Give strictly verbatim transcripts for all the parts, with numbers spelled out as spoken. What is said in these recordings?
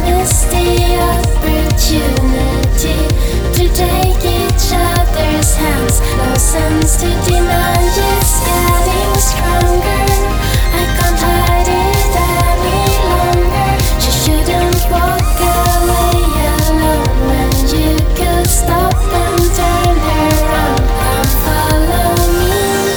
miss the opportunity to take each other's hands. No sense to deny it's getting stronger. I can't hide it any longer. She shouldn't walk away alone when you could stop and turn around and follow me.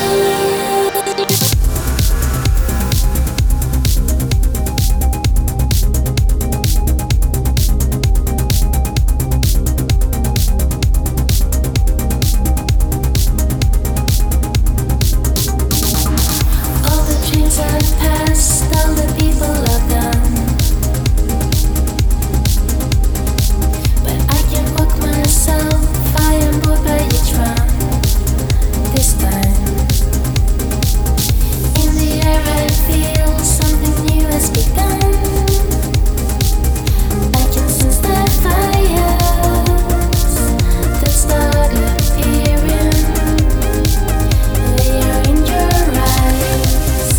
All the dreams have passed, all the people are gone, but I can walk myself. I am bored by each one. This time, in the air I feel something new has begun. I can sense the fires that start appearing. They are in your eyes,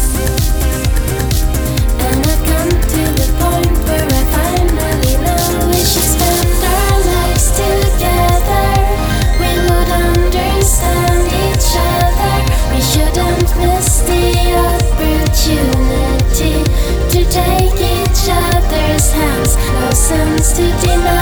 and I've come to the point where I finally know we should spend our lives together. We would understand each other. We shouldn't miss the opportunity to take each other's hands. No sense to deny